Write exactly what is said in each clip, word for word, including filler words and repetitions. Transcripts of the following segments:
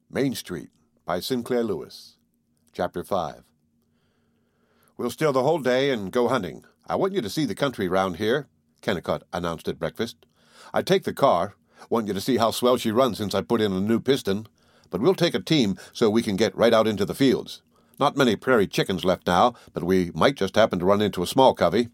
Main Street by Sinclair Lewis. Chapter five. "We'll steal the whole day and go hunting. I want you to see the country round here," Kennicott announced at breakfast. "I'd take the car. Want you to see how swell she runs since I put in a new piston. But we'll take a team so we can get right out into the fields. Not many prairie chickens left now, but we might just happen to run into a small covey."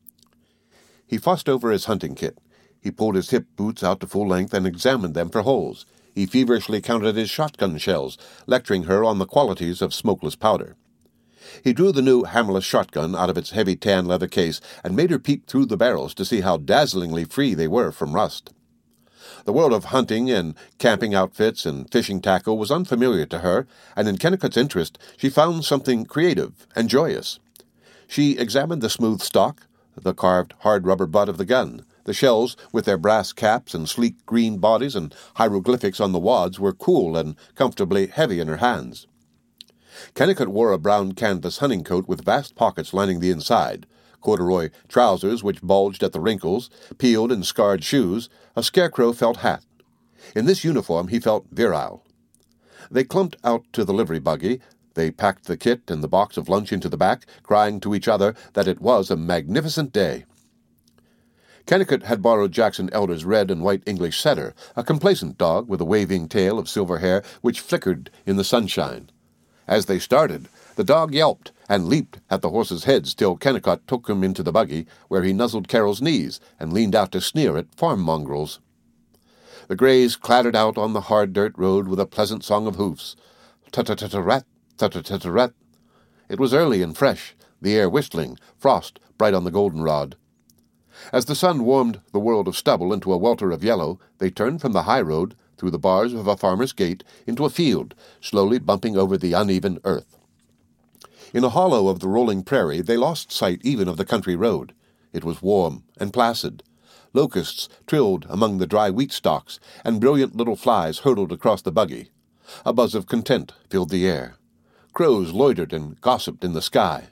He fussed over his hunting kit. He pulled his hip boots out to full length and examined them for holes. He feverishly counted his shotgun shells, lecturing her on the qualities of smokeless powder. He drew the new hammerless shotgun out of its heavy tan leather case and made her peek through the barrels to see how dazzlingly free they were from rust. The world of hunting and camping outfits and fishing tackle was unfamiliar to her, and in Kennicott's interest she found something creative and joyous. She examined the smooth stock, the carved hard rubber butt of the gun. The shells, with their brass caps and sleek green bodies and hieroglyphics on the wads, were cool and comfortably heavy in her hands. Kennicott wore a brown canvas hunting coat with vast pockets lining the inside, corduroy trousers which bulged at the wrinkles, peeled and scarred shoes, a scarecrow felt hat. In this uniform he felt virile. They clumped out to the livery buggy. They packed the kit and the box of lunch into the back, crying to each other that it was a magnificent day. Kennicott had borrowed Jackson Elder's red and white English setter, a complacent dog with a waving tail of silver hair which flickered in the sunshine. As they started, the dog yelped and leaped at the horses' heads till Kennicott took him into the buggy, where he nuzzled Carol's knees and leaned out to sneer at farm mongrels. The greys clattered out on the hard dirt road with a pleasant song of hoofs. Tut-tut-tut-rat, tut-tut-tut-rat. It was early and fresh, the air whistling, frost bright on the goldenrod. As the sun warmed the world of stubble into a welter of yellow, they turned from the high road, through the bars of a farmer's gate, into a field, slowly bumping over the uneven earth. In a hollow of the rolling prairie they lost sight even of the country road. It was warm and placid. Locusts trilled among the dry wheat stalks, and brilliant little flies hurtled across the buggy. A buzz of content filled the air. Crows loitered and gossiped in the sky.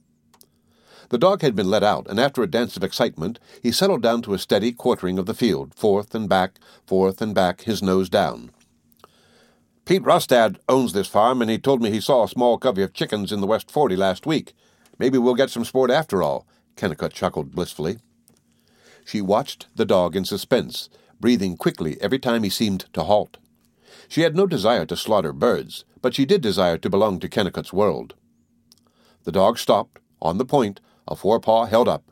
The dog had been let out, and after a dance of excitement, he settled down to a steady quartering of the field, forth and back, forth and back, his nose down. "Pete Rustad owns this farm, and he told me he saw a small covey of chickens in the West Forty last week. Maybe we'll get some sport after all," Kennicott chuckled blissfully. She watched the dog in suspense, breathing quickly every time he seemed to halt. She had no desire to slaughter birds, but she did desire to belong to Kennicott's world. The dog stopped, on the point, a forepaw held up.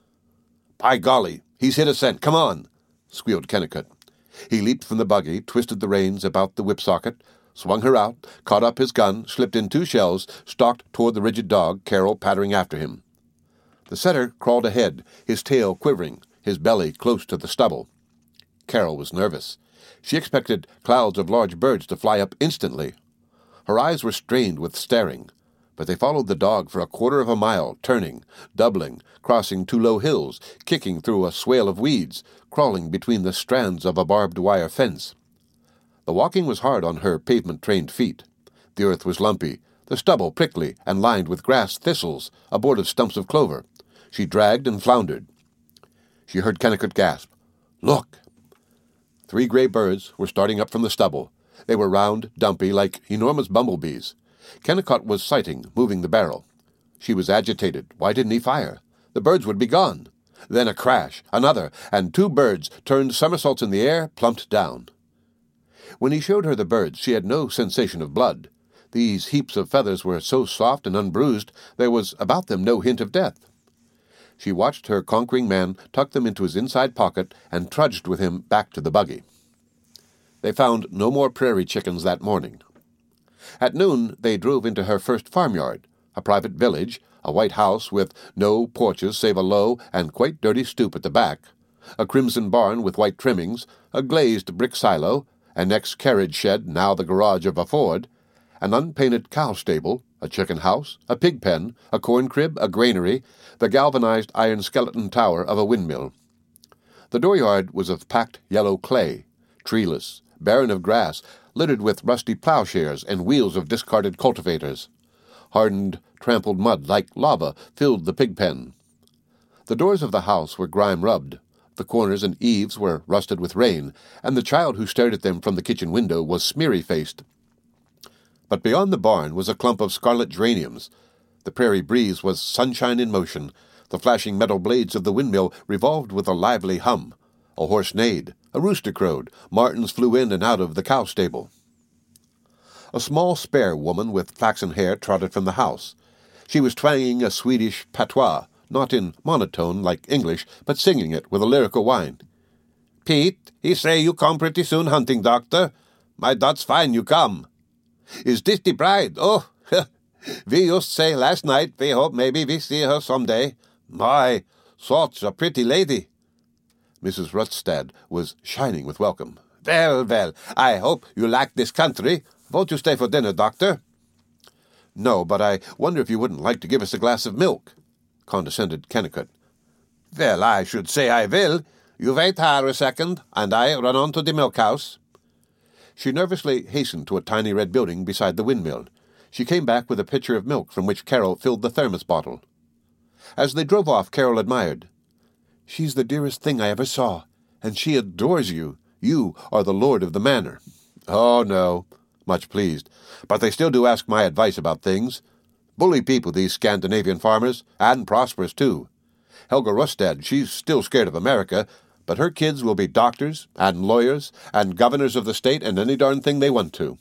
"By golly, he's hit a scent. Come on," squealed Kennicott. He leaped from the buggy, twisted the reins about the whip-socket, swung her out, caught up his gun, slipped in two shells, stalked toward the rigid dog, Carol pattering after him. The setter crawled ahead, his tail quivering, his belly close to the stubble. Carol was nervous. She expected clouds of large birds to fly up instantly. Her eyes were strained with staring, but they followed the dog for a quarter of a mile, turning, doubling, crossing two low hills, kicking through a swale of weeds, crawling between the strands of a barbed wire fence. The walking was hard on her pavement-trained feet. The earth was lumpy, the stubble prickly and lined with grass thistles, abortive stumps of clover. She dragged and floundered. She heard Kennicott gasp, "Look!" Three gray birds were starting up from the stubble. They were round, dumpy, like enormous bumblebees. Kennicott was sighting, moving the barrel. She was agitated. Why didn't he fire? The birds would be gone. Then a crash, another, and two birds turned somersaults in the air, plumped down. When he showed her the birds, she had no sensation of blood. These heaps of feathers were so soft and unbruised, there was about them no hint of death. She watched her conquering man tuck them into his inside pocket and trudged with him back to the buggy. They found no more prairie chickens that morning. At noon they drove into her first farmyard, a private village, a white house with no porches save a low and quite dirty stoop at the back, a crimson barn with white trimmings, a glazed brick silo, an ex-carriage shed now the garage of a Ford, an unpainted cow stable, a chicken house, a pig pen, a corn crib, a granary, the galvanized iron skeleton tower of a windmill. The dooryard was of packed yellow clay, treeless, barren of grass, littered with rusty plowshares and wheels of discarded cultivators. Hardened, trampled mud like lava filled the pig pen. The doors of the house were grime-rubbed. The corners and eaves were rusted with rain, and the child who stared at them from the kitchen window was smeary-faced. But beyond the barn was a clump of scarlet geraniums. The prairie breeze was sunshine in motion. The flashing metal blades of the windmill revolved with a lively hum. A horse neighed. A rooster crowed. Martins flew in and out of the cow stable. A small, spare woman with flaxen hair trotted from the house. She was twanging a Swedish patois, not in monotone like English, but singing it with a lyrical whine. "Pete, he say you come pretty soon hunting, doctor. My dot's fine you come. Is this the bride? Oh, we just say last night we hope maybe we see her some day. My, such a pretty lady." Missus Rutstad was shining with welcome. "Well, well, I hope you like this country. Won't you stay for dinner, doctor?" "No, but I wonder if you wouldn't like to give us a glass of milk," condescended Kennicott. "Well, I should say I will. You wait here a second, and I run on to the milk-house." She nervously hastened to a tiny red building beside the windmill. She came back with a pitcher of milk from which Carol filled the thermos bottle. As they drove off, Carol admired. "She's the dearest thing I ever saw, and she adores you. You are the lord of the manor." "Oh, no," much pleased. "But they still do ask my advice about things. Bully people, these Scandinavian farmers, and prosperous, too. Helga Rustad, she's still scared of America, but her kids will be doctors, and lawyers, and governors of the state, and any darn thing they want to."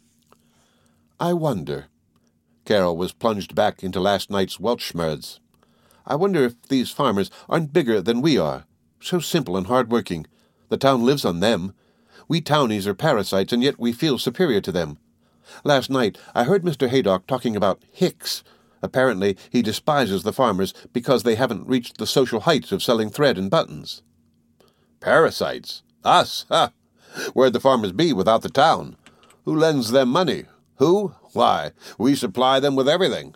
"I wonder." Carol was plunged back into last night's Weltschmerz. "I wonder if these farmers aren't bigger than we are. So simple and hard-working. The town lives on them. We townies are parasites, and yet we feel superior to them. Last night I heard Mister Haydock talking about Hicks. Apparently he despises the farmers because they haven't reached the social heights of selling thread and buttons." "Parasites? Us? Ha! Where'd the farmers be without the town? Who lends them money? Who? Why, we supply them with everything."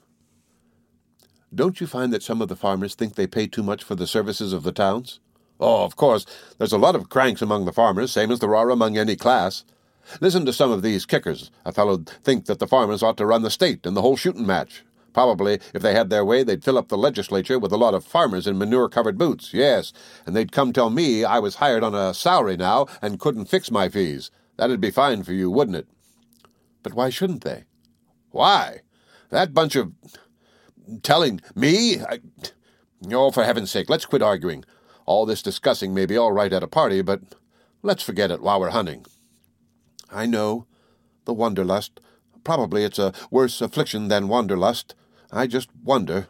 "Don't you find that some of the farmers think they pay too much for the services of the towns?" "Oh, of course, there's a lot of cranks among the farmers, same as there are among any class. Listen to some of these kickers. A fellow'd think that the farmers ought to run the state and the whole shooting match. Probably, if they had their way, they'd fill up the legislature with a lot of farmers in manure-covered boots, yes, and they'd come tell me I was hired on a salary now and couldn't fix my fees. That'd be fine for you, wouldn't it?" "But why shouldn't they?" "Why? That bunch of... telling me... I... Oh, for heaven's sake, let's quit arguing. All this discussing may be all right at a party, but let's forget it while we're hunting." "I know. The wanderlust. Probably it's a worse affliction than wanderlust. I just wonder."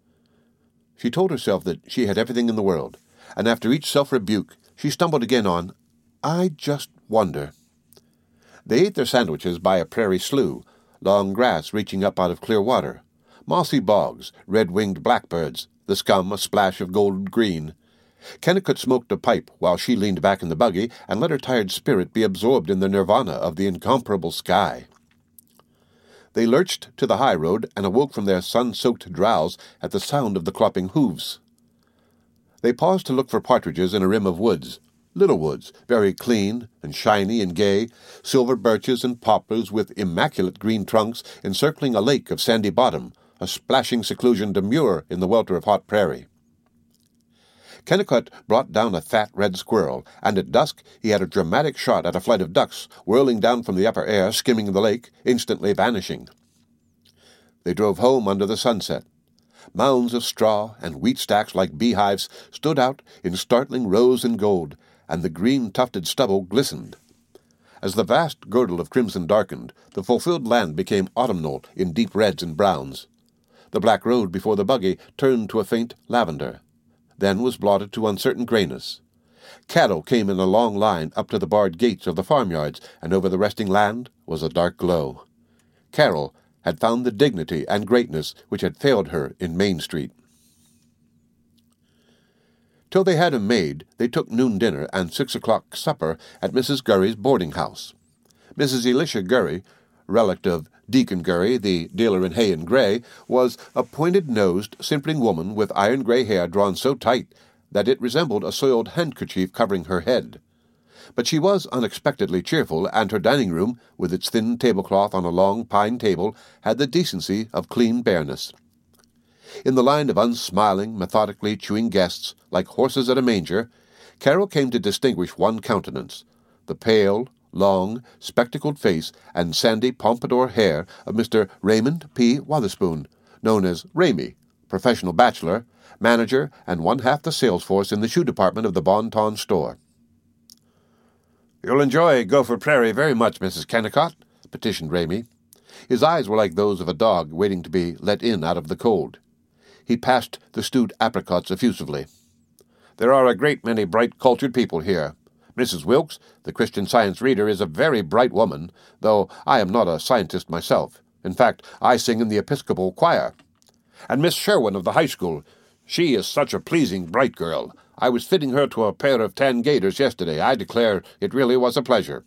She told herself that she had everything in the world, and after each self-rebuke she stumbled again on, "I just wonder." They ate their sandwiches by a prairie slough, long grass reaching up out of clear water, mossy bogs, red-winged blackbirds, the scum a splash of gold-green. Kennicott smoked a pipe while she leaned back in the buggy and let her tired spirit be absorbed in the nirvana of the incomparable sky. They lurched to the high road and awoke from their sun-soaked drowse at the sound of the clopping hoofs. They paused to look for partridges in a rim of woods, little woods, very clean and shiny and gay, silver birches and poplars with immaculate green trunks encircling a lake of sandy bottom, a splashing seclusion demure in the welter of hot prairie. Kennicott brought down a fat red squirrel, and at dusk he had a dramatic shot at a flight of ducks, whirling down from the upper air, skimming the lake, instantly vanishing. They drove home under the sunset. Mounds of straw and wheat stacks like beehives stood out in startling rose and gold, and the green-tufted stubble glistened. As the vast girdle of crimson darkened, the fulfilled land became autumnal in deep reds and browns. The black road before the buggy turned to a faint lavender, then was blotted to uncertain grayness. Cattle came in a long line up to the barred gates of the farmyards, and over the resting land was a dark glow. Carol had found the dignity and greatness which had failed her in Main Street. Till they had a maid, they took noon dinner and six o'clock supper at Missus Gurry's boarding-house. Missus Elisha Gurry, relict of Deacon Gurry, the dealer in hay and gray, was a pointed-nosed, simpering woman with iron-gray hair drawn so tight that it resembled a soiled handkerchief covering her head. But she was unexpectedly cheerful, and her dining-room, with its thin tablecloth on a long pine table, had the decency of clean bareness. In the line of unsmiling, methodically chewing guests, like horses at a manger, Carol came to distinguish one countenance, the pale, long, spectacled face and sandy pompadour hair of Mister Raymond P. Wotherspoon, known as Ramey, professional bachelor, manager, and one-half the sales force in the shoe department of the Bon Ton store. "You'll enjoy Gopher Prairie very much, Missus Kennicott," petitioned Ramey. His eyes were like those of a dog waiting to be let in out of the cold. He passed the stewed apricots effusively. "There are a great many bright, cultured people here. Missus Wilkes, the Christian Science reader, is a very bright woman, though I am not a scientist myself. In fact, I sing in the Episcopal choir. And Miss Sherwin of the high school, she is such a pleasing, bright girl. I was fitting her to a pair of tan gaiters yesterday. I declare it really was a pleasure."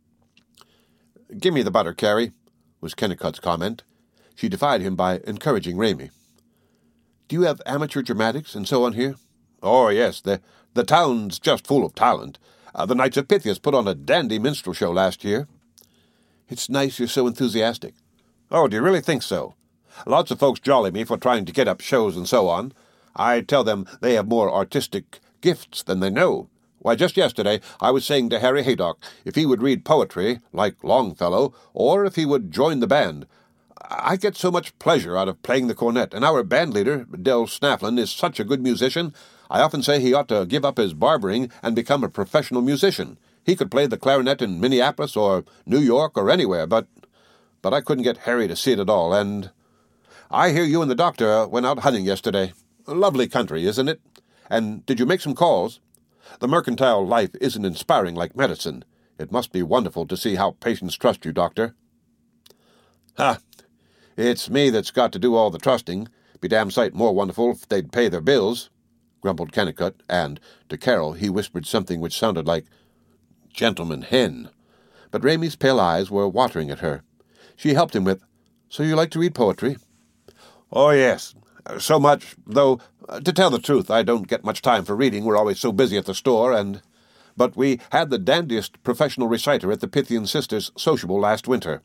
"Give me the butter, Carrie," was Kennicott's comment. She defied him by encouraging Ramey. "Do you have amateur dramatics and so on here?" "Oh, yes. The, the town's just full of talent. Uh, the Knights of Pythias put on a dandy minstrel show last year." "It's nice you're so enthusiastic." "Oh, do you really think so? Lots of folks jolly me for trying to get up shows and so on. I tell them they have more artistic gifts than they know. Why, just yesterday I was saying to Harry Haydock if he would read poetry, like Longfellow, or if he would join the band. I get so much pleasure out of playing the cornet, and our band leader, Del Snafflin, is such a good musician. I often say he ought to give up his barbering and become a professional musician. He could play the clarinet in Minneapolis or New York or anywhere, but but I couldn't get Harry to see it at all, and I hear you and the doctor went out hunting yesterday. Lovely country, isn't it? And did you make some calls? The mercantile life isn't inspiring like medicine. It must be wonderful to see how patients trust you, Doctor." "Ha! It's me that's got to do all the trusting. Be damn sight more wonderful if they'd pay their bills," grumbled Kennicott, and to Carol he whispered something which sounded like "gentleman hen." But Ramey's pale eyes were watering at her. She helped him with, "So you like to read poetry?" "Oh, yes. So much, though, uh, to tell the truth, I don't get much time for reading. We're always so busy at the store, and... But we had the dandiest professional reciter at the Pythian Sisters' sociable last winter."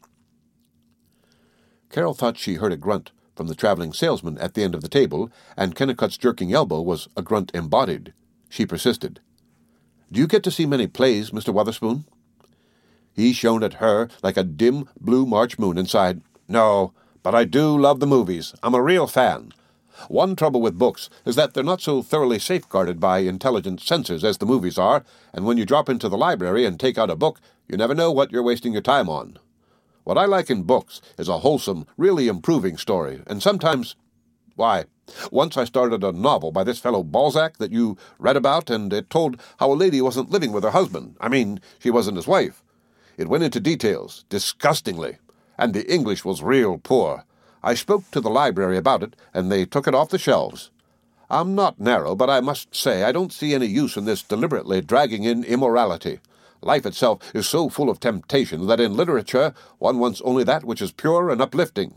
Carol thought she heard a grunt from the traveling salesman at the end of the table, and Kennicott's jerking elbow was a grunt embodied. She persisted. "Do you get to see many plays, Mister Wotherspoon?" He shone at her like a dim blue March moon and sighed, "No, but I do love the movies. I'm a real fan. One trouble with books is that they're not so thoroughly safeguarded by intelligent censors as the movies are, and when you drop into the library and take out a book, you never know what you're wasting your time on. What I like in books is a wholesome, really improving story, and sometimes... Why, once I started a novel by this fellow Balzac that you read about, and it told how a lady wasn't living with her husband. I mean, she wasn't his wife. It went into details, disgustingly, and the English was real poor. I spoke to the library about it, and they took it off the shelves. I'm not narrow, but I must say I don't see any use in this deliberately dragging in immorality. Life itself is so full of temptation that in literature one wants only that which is pure and uplifting."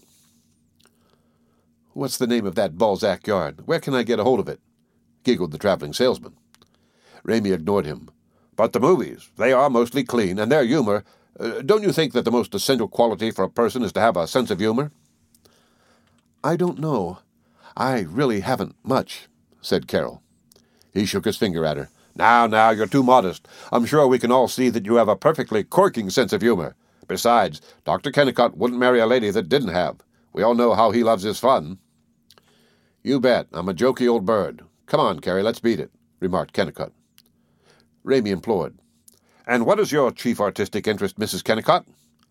"What's the name of that Balzac yarn? Where can I get a hold of it?" giggled the traveling salesman. Ramey ignored him. "But the movies, they are mostly clean, and their humor... Uh, don't you think that the most essential quality for a person is to have a sense of humor?" "I don't know. I really haven't much," said Carol. He shook his finger at her. "Now, now, you're too modest. I'm sure we can all see that you have a perfectly corking sense of humor. Besides, Doctor Kennicott wouldn't marry a lady that didn't have. We all know how he loves his fun." "You bet. I'm a jokey old bird. Come on, Carrie, let's beat it," remarked Kennicott. Ramey implored, "And what is your chief artistic interest, Missus Kennicott?"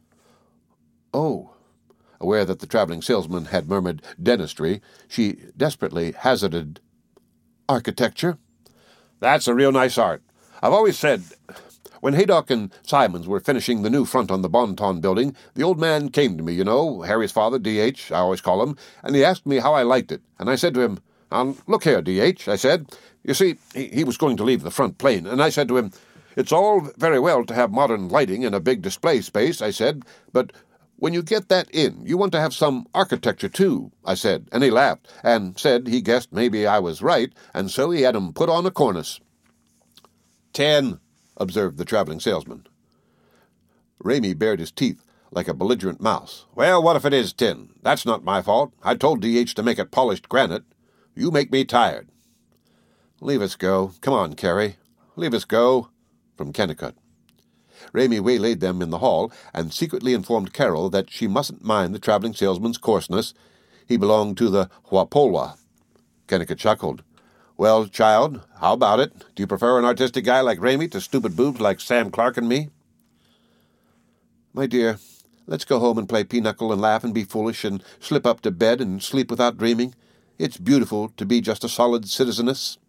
"Oh." Aware that the traveling salesman had murmured dentistry, she desperately hazarded, "Architecture." "That's a real nice art. I've always said... When Haydock and Simons were finishing the new front on the Bon Ton building, the old man came to me, you know, Harry's father, D H, I always call him, and he asked me how I liked it, and I said to him, Now, look here, D H, I said. You see, he, he was going to leave the front plane, and I said to him, It's all very well to have modern lighting and a big display space, I said, but when you get that in, you want to have some architecture, too, I said, and he laughed, and said he guessed maybe I was right, and so he had 'em put on a cornice. Ten, observed the traveling salesman. Ramey bared his teeth like a belligerent mouse. Well, what if it is tin? That's not my fault. I told D H to make it polished granite. You make me tired. Leave us go. Come on, Carrie. Leave us go, from Kennicott. Raymie waylaid them in the hall and secretly informed Carol that she mustn't mind the traveling salesman's coarseness. He belonged to the Huapolwa. Kennicott chuckled. "Well, child, how about it? Do you prefer an artistic guy like Raymie to stupid boobs like Sam Clark and me?" "My dear, let's go home and play pinochle and laugh and be foolish and slip up to bed and sleep without dreaming. It's beautiful to be just a solid citizeness."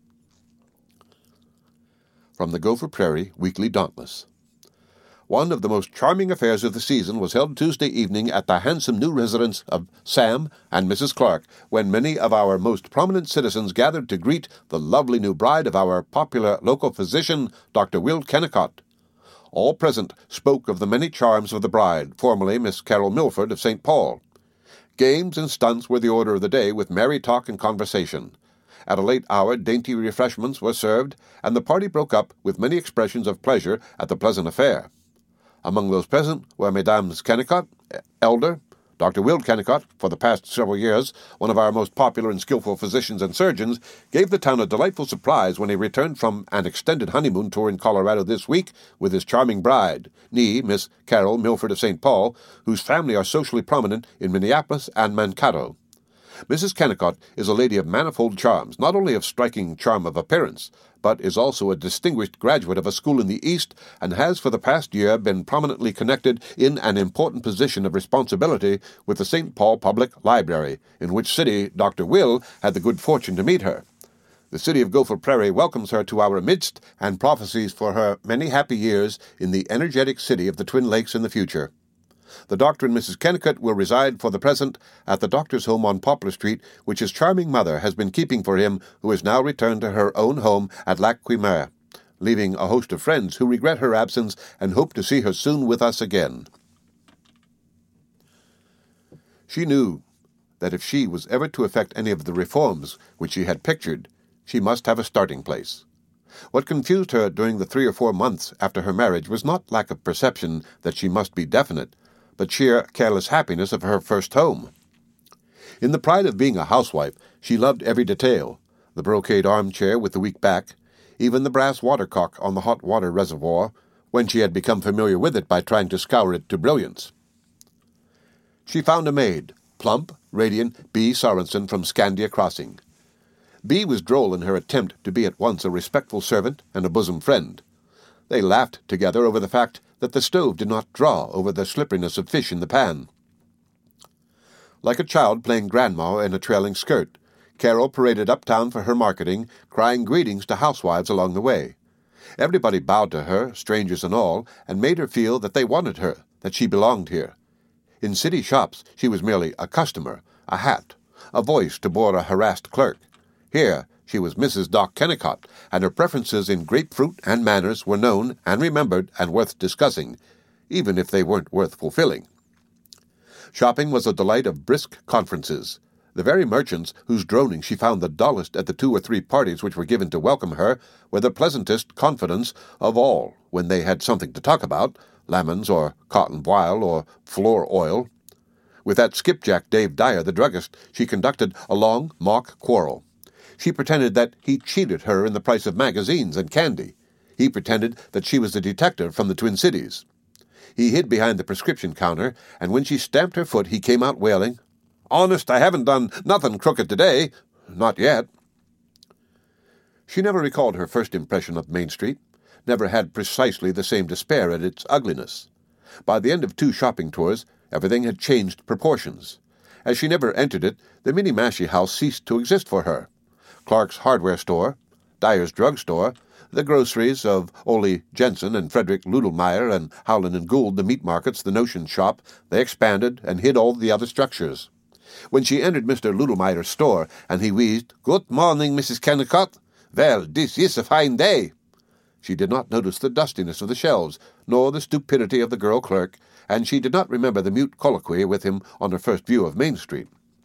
From the Gopher Prairie Weekly Dauntless. One of the most charming affairs of the season was held Tuesday evening at the handsome new residence of Sam and Missus Clark, when many of our most prominent citizens gathered to greet the lovely new bride of our popular local physician, Doctor Will Kennicott. All present spoke of the many charms of the bride, formerly Miss Carol Milford of Saint Paul. Games and stunts were the order of the day, with merry talk and conversation. At a late hour dainty refreshments were served, and the party broke up with many expressions of pleasure at the pleasant affair. Among those present were Mesdames Kennicott, elder, Doctor Will Kennicott, for the past several years one of our most popular and skillful physicians and surgeons, gave the town a delightful surprise when he returned from an extended honeymoon tour in Colorado this week with his charming bride, nee Miss Carol Milford of Saint Paul, whose family are socially prominent in Minneapolis and Mankato. Missus Kennicott is a lady of manifold charms, not only of striking charm of appearance, but is also a distinguished graduate of a school in the East, and has for the past year been prominently connected in an important position of responsibility with the Saint Paul Public Library, in which city Doctor Will had the good fortune to meet her. The city of Gopher Prairie welcomes her to our midst and prophesies for her many happy years in the energetic city of the Twin Lakes in the future. The Doctor and Missus Kennicott will reside for the present at the doctor's home on Poplar Street, which his charming mother has been keeping for him, who has now returned to her own home at Lac Qui Meurt, leaving a host of friends who regret her absence and hope to see her soon with us again. She knew that if she was ever to effect any of the reforms which she had pictured, she must have a starting place. What confused her during the three or four months after her marriage was not lack of perception that she must be definite, but sheer careless happiness of her first home. In the pride of being a housewife, she loved every detail, the brocade armchair with the weak back, even the brass watercock on the hot water reservoir, when she had become familiar with it by trying to scour it to brilliance. She found a maid, plump, radiant Bea Sorensen from Scandia Crossing. Bea was droll in her attempt to be at once a respectful servant and a bosom friend. They laughed together over the fact that the stove did not draw over the slipperiness of fish in the pan. Like a child playing grandma in a trailing skirt, Carol paraded uptown for her marketing, crying greetings to housewives along the way. Everybody bowed to her, strangers and all, and made her feel that they wanted her, that she belonged here. In city shops she was merely a customer, a hat, a voice to bore a harassed clerk. Here she was Missus Doc Kennicott, and her preferences in grapefruit and manners were known and remembered and worth discussing, even if they weren't worth fulfilling. Shopping was a delight of brisk conferences. The very merchants whose droning she found the dullest at the two or three parties which were given to welcome her were the pleasantest confidants of all when they had something to talk about, lemons or cotton voile or floor oil. With that skipjack Dave Dyer, the druggist, she conducted a long mock quarrel. She pretended that he cheated her in the price of magazines and candy. He pretended that she was a detective from the Twin Cities. He hid behind the prescription counter, and when she stamped her foot, he came out wailing, "Honest, I haven't done nothing crooked today. Not yet." She never recalled her first impression of Main Street, never had precisely the same despair at its ugliness. By the end of two shopping tours, everything had changed proportions. As she never entered it, the Minniemashie House ceased to exist for her. Clark's hardware store, Dyer's drugstore, the groceries of Ole Jensen and Frederick Ludelmeyer and Howland and Gould, the meat markets, the notion shop, they expanded and hid all the other structures. When she entered Mister Ludelmeyer's store, and he wheezed, "Good morning, Missus Kennicott. Well, this is a fine day," she did not notice the dustiness of the shelves, nor the stupidity of the girl clerk, and she did not remember the mute colloquy with him on her first view of Main Street.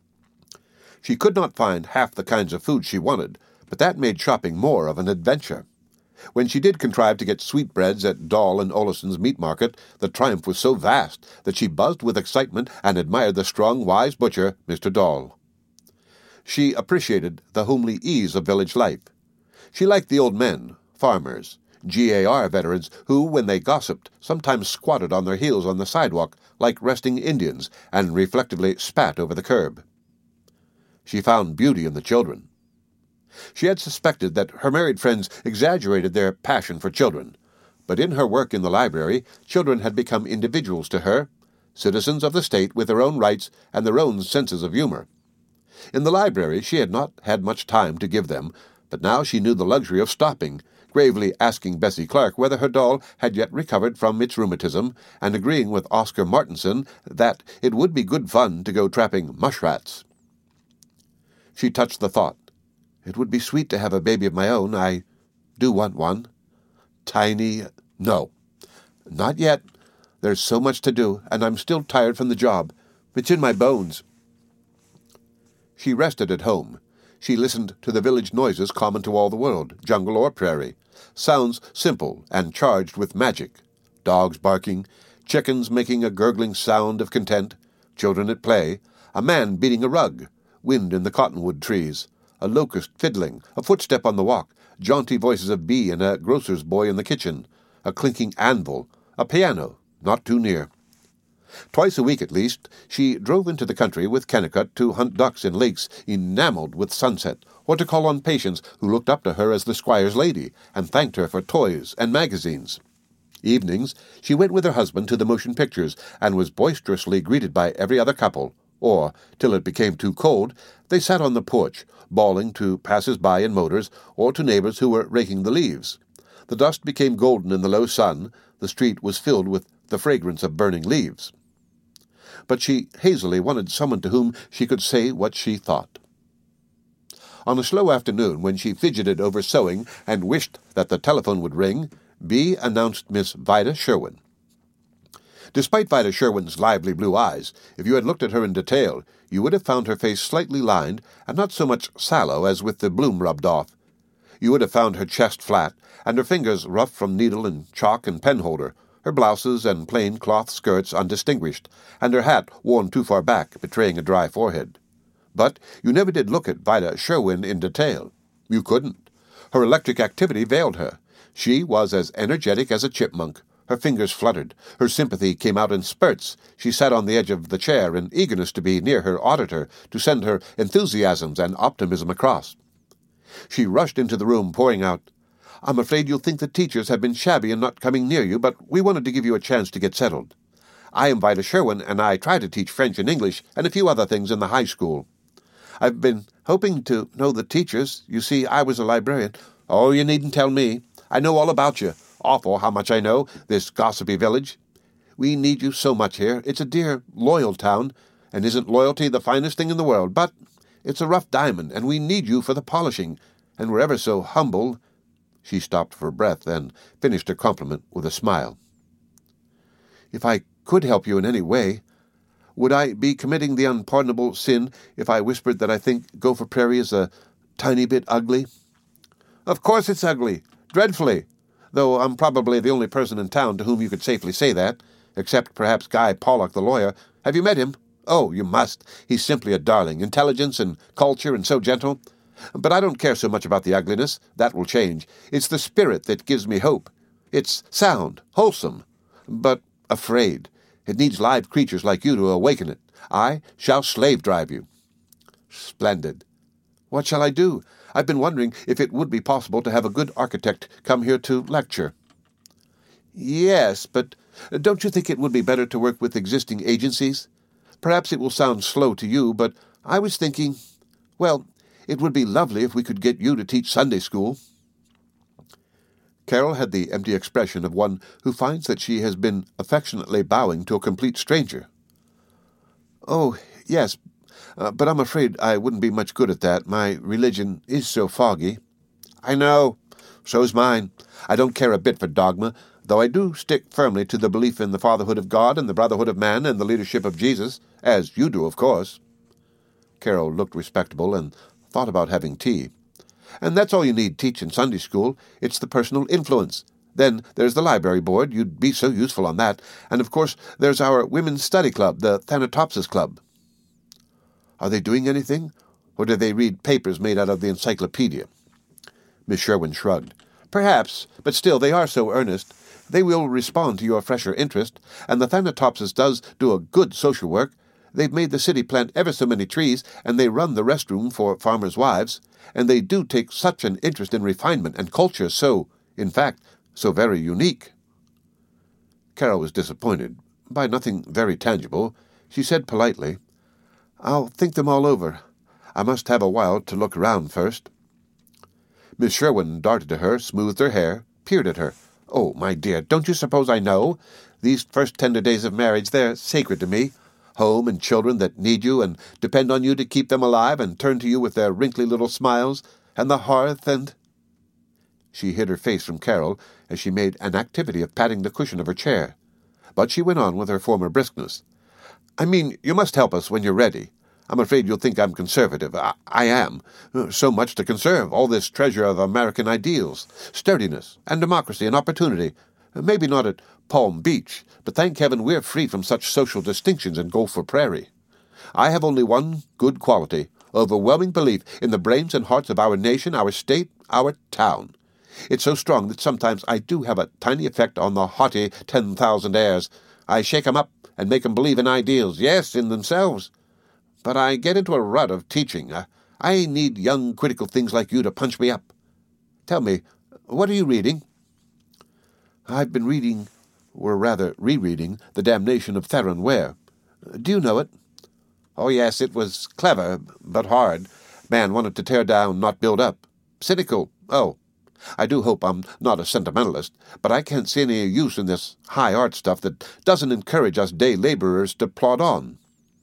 She could not find half the kinds of food she wanted, but that made shopping more of an adventure. When she did contrive to get sweetbreads at Dahl and Olison's meat market, the triumph was so vast that she buzzed with excitement and admired the strong, wise butcher, Mister Dahl. She appreciated the homely ease of village life. She liked the old men, farmers, G A R veterans who, when they gossiped, sometimes squatted on their heels on the sidewalk like resting Indians and reflectively spat over the curb. She found beauty in the children. She had suspected that her married friends exaggerated their passion for children, but in her work in the library, children had become individuals to her, citizens of the state with their own rights and their own senses of humor. In the library she had not had much time to give them, but now she knew the luxury of stopping, gravely asking Bessie Clark whether her doll had yet recovered from its rheumatism, and agreeing with Oscar Martinson that it would be good fun to go trapping mushrats. She touched the thought. It would be sweet to have a baby of my own. I do want one. Tiny, no. Not yet. There's so much to do, and I'm still tired from the job. It's in my bones. She rested at home. She listened to the village noises common to all the world, jungle or prairie, sounds simple and charged with magic. Dogs barking, chickens making a gurgling sound of content, children at play, a man beating a rug, wind in the cottonwood trees, a locust fiddling, a footstep on the walk, jaunty voices of Bee and a grocer's boy in the kitchen, a clinking anvil, a piano, not too near. Twice a week at least, she drove into the country with Kennicott to hunt ducks in lakes enameled with sunset, or to call on patients who looked up to her as the squire's lady and thanked her for toys and magazines. Evenings, she went with her husband to the motion pictures and was boisterously greeted by every other couple, or, till it became too cold, they sat on the porch, bawling to passers-by in motors or to neighbors who were raking the leaves. The dust became golden in the low sun. The street was filled with the fragrance of burning leaves. But she hazily wanted someone to whom she could say what she thought. On a slow afternoon, when she fidgeted over sewing and wished that the telephone would ring, Bee announced Miss Vida Sherwin. Despite Vida Sherwin's lively blue eyes, if you had looked at her in detail, you would have found her face slightly lined and not so much sallow as with the bloom rubbed off. You would have found her chest flat, and her fingers rough from needle and chalk and penholder, her blouses and plain cloth skirts undistinguished, and her hat worn too far back, betraying a dry forehead. But you never did look at Vida Sherwin in detail. You couldn't. Her electric activity veiled her. She was as energetic as a chipmunk. Her fingers fluttered. Her sympathy came out in spurts. She sat on the edge of the chair in eagerness to be near her auditor, to send her enthusiasms and optimism across. She rushed into the room, pouring out, "I'm afraid you'll think the teachers have been shabby in not coming near you, but we wanted to give you a chance to get settled. I am Vida Sherwin, and I try to teach French and English and a few other things in the high school. I've been hoping to know the teachers. You see, I was a librarian." "Oh, you needn't tell me. I know all about you. Awful how much I know, this gossipy village. We need you so much here. It's a dear, loyal town, and isn't loyalty the finest thing in the world? But it's a rough diamond, and we need you for the polishing, and we're ever so humble." She stopped for breath, then finished her compliment with a smile. "If I could help you in any way, would I be committing the unpardonable sin if I whispered that I think Gopher Prairie is a tiny bit ugly?" "Of course it's ugly. Dreadfully. Though I'm probably the only person in town to whom you could safely say that, except perhaps Guy Pollock, the lawyer. Have you met him? Oh, you must. He's simply a darling. Intelligence and culture and so gentle. But I don't care so much about the ugliness. That will change. It's the spirit that gives me hope. It's sound, wholesome, but afraid. It needs live creatures like you to awaken it. I shall slave-drive you." "Splendid. What shall I do? I've been wondering if it would be possible to have a good architect come here to lecture." "Yes, but don't you think it would be better to work with existing agencies? Perhaps it will sound slow to you, but I was thinking, well, it would be lovely if we could get you to teach Sunday school." Carol had the empty expression of one who finds that she has been affectionately bowing to a complete stranger. "Oh, yes, uh, but I'm afraid I wouldn't be much good at that. My religion is so foggy." "I know. So's mine. I don't care a bit for dogma, though I do stick firmly to the belief in the fatherhood of God and the brotherhood of man and the leadership of Jesus, as you do, of course." Carol looked respectable and thought about having tea. "And that's all you need teach in Sunday school. It's the personal influence. Then there's the library board. You'd be so useful on that. And, of course, there's our women's study club, the Thanatopsis Club." "Are they doing anything, or do they read papers made out of the encyclopedia?" Miss Sherwin shrugged. Perhaps, but still they are so earnest. They will respond to your fresher interest, and the Thanatopsis does do a good social work. They've made the city plant ever so many trees, and they run the restroom for farmers' wives, and they do take such an interest in refinement and culture, so, in fact, so very unique. Carol was disappointed by nothing very tangible. She said politely, "I'll think them all over. I must have a while to look around first." Miss Sherwin darted to her, smoothed her hair, peered at her. "Oh, my dear, don't you suppose I know? These first tender days of marriage, they're sacred to me. Home and children that need you and depend on you to keep them alive and turn to you with their wrinkly little smiles, and the hearth and—" She hid her face from Carol as she made an activity of patting the cushion of her chair. But she went on with her former briskness. "I mean, you must help us when you're ready. I'm afraid you'll think I'm conservative. I, I am. So much to conserve, all this treasure of American ideals, sturdiness, and democracy and opportunity. Maybe not at Palm Beach, but thank heaven we're free from such social distinctions in Gopher Prairie. I have only one good quality, overwhelming belief in the brains and hearts of our nation, our state, our town. It's so strong that sometimes I do have a tiny effect on the haughty ten thousand heirs. I shake 'em up and make 'em believe in ideals, yes, in themselves. But I get into a rut of teaching. I, I need young critical things like you to punch me up. Tell me, what are you reading?" "I've been reading, or rather rereading, The Damnation of Theron Ware. Do you know it?" "Oh, yes, it was clever, but hard. Man wanted to tear down, not build up. Cynical. Oh, I do hope I'm not a sentimentalist, but I can't see any use in this high art stuff that doesn't encourage us day laborers to plod on."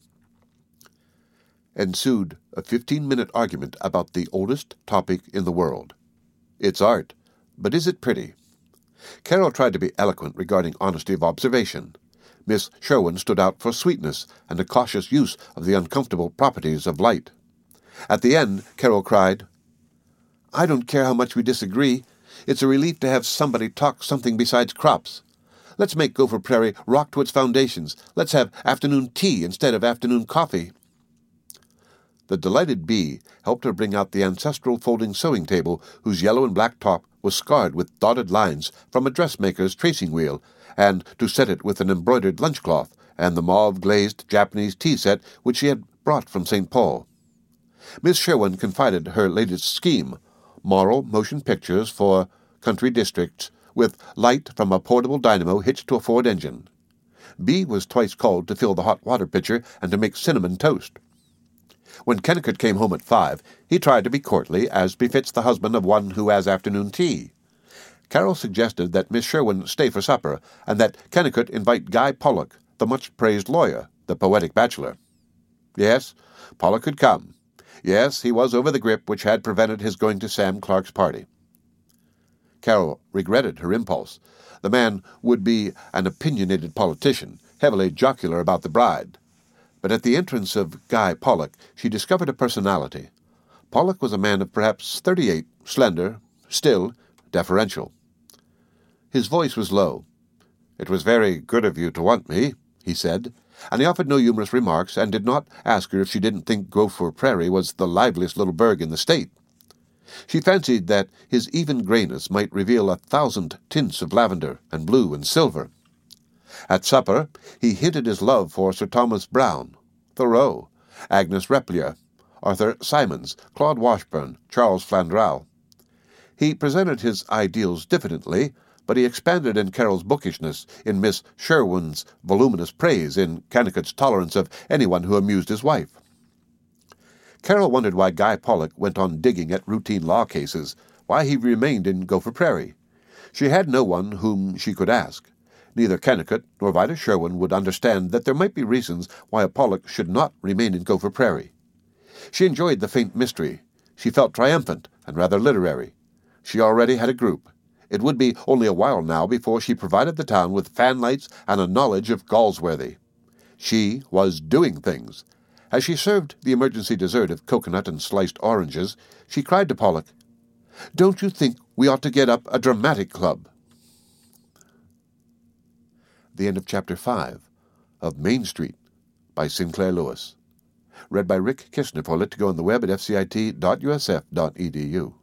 Ensued a fifteen-minute argument about the oldest topic in the world. It's art, but is it pretty? Carol tried to be eloquent regarding honesty of observation. Miss Sherwin stood out for sweetness and a cautious use of the uncomfortable properties of light. At the end, Carol cried, "I don't care how much we disagree. It's a relief to have somebody talk something besides crops. Let's make Gopher Prairie rock to its foundations. Let's have afternoon tea instead of afternoon coffee." The delighted Bee helped her bring out the ancestral folding sewing table whose yellow and black top was scarred with dotted lines from a dressmaker's tracing wheel, and to set it with an embroidered lunch-cloth and the mauve-glazed Japanese tea set which she had brought from Saint Paul. Miss Sherwin confided her latest scheme, moral motion pictures for country districts, with light from a portable dynamo hitched to a Ford engine. Bee was twice called to fill the hot water pitcher and to make cinnamon toast. When Kennicott came home at five, he tried to be courtly, as befits the husband of one who has afternoon tea. Carol suggested that Miss Sherwin stay for supper, and that Kennicott invite Guy Pollock, the much-praised lawyer, the poetic bachelor. Yes, Pollock could come. Yes, he was over the grip which had prevented his going to Sam Clark's party. Carol regretted her impulse. The man would be an opinionated politician, heavily jocular about the bride. But at the entrance of Guy Pollock she discovered a personality. Pollock was a man of perhaps thirty-eight, slender, still, deferential. His voice was low. "It was very good of you to want me," he said, and he offered no humorous remarks and did not ask her if she didn't think Gopher Prairie was the liveliest little burg in the state. She fancied that his even grayness might reveal a thousand tints of lavender and blue and silver. At supper he hinted his love for Sir Thomas Browne, Thoreau, Agnes Repplier, Arthur Symons, Claude Washburne, Charles Flandrau. He presented his ideals diffidently, but he expanded in Carol's bookishness, in Miss Sherwin's voluminous praise, in Kennicott's tolerance of anyone who amused his wife. Carol wondered why Guy Pollock went on digging at routine law cases, why he remained in Gopher Prairie. She had no one whom she could ask. Neither Kennicott nor Vida Sherwin would understand that there might be reasons why a Pollock should not remain in Gopher Prairie. She enjoyed the faint mystery. She felt triumphant and rather literary. She already had a group. It would be only a while now before she provided the town with fanlights and a knowledge of Galsworthy. She was doing things. As she served the emergency dessert of coconut and sliced oranges, she cried to Pollock, "Don't you think we ought to get up a dramatic club?" The end of Chapter five of Main Street by Sinclair Lewis. Read by Rick Kishner for Lit to Go on the web at f c i t dot u s f dot e d u.